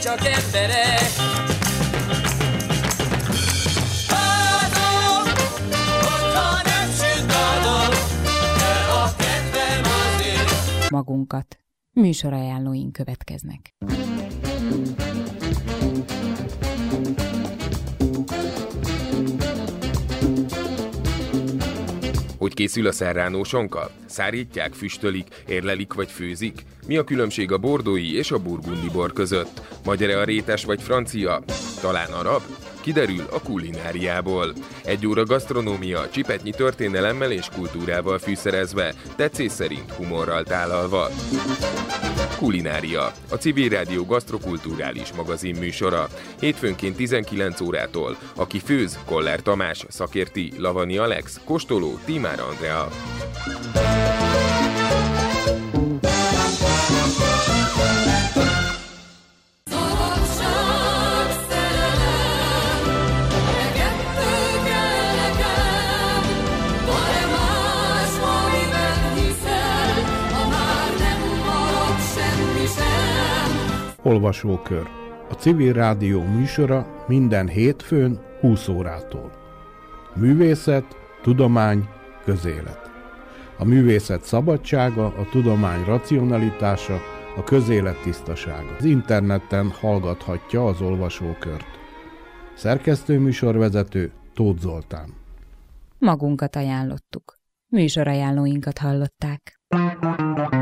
csak emberek. Áldom, hogyha nem sütadom, de a kedvem azért. Magunkat. Műsorajánlóink következnek. Hogy készül a serrano sonka? Szárítják, füstölik, érlelik vagy főzik? Mi a különbség a bordói és a burgundi bor között? Magyar-e a rétes vagy francia? Talán arab? Kiderül a kulináriából. 1 óra gasztronómia, csipetnyi történelemmel és kultúrával fűszerezve, tetszés szerint humorral tálalva. Kulinária, a Civil Rádió gasztrokulturális magazin műsora. Hétfőnként 19 órától. Aki főz, Koller Tamás, szakérti, Lavani Alex, kóstoló, Tímár Andrea. Olvasókör. A Civil Rádió műsora minden hétfőn 20 órától. Művészet, tudomány, közélet. A művészet szabadsága, a tudomány racionalitása, a közélet tisztasága. Az interneten hallgathatja az olvasókört. Szerkesztő-műsorvezető Tóth Zoltán. Magunkat ajánlottuk. Műsorajánlóinkat hallották.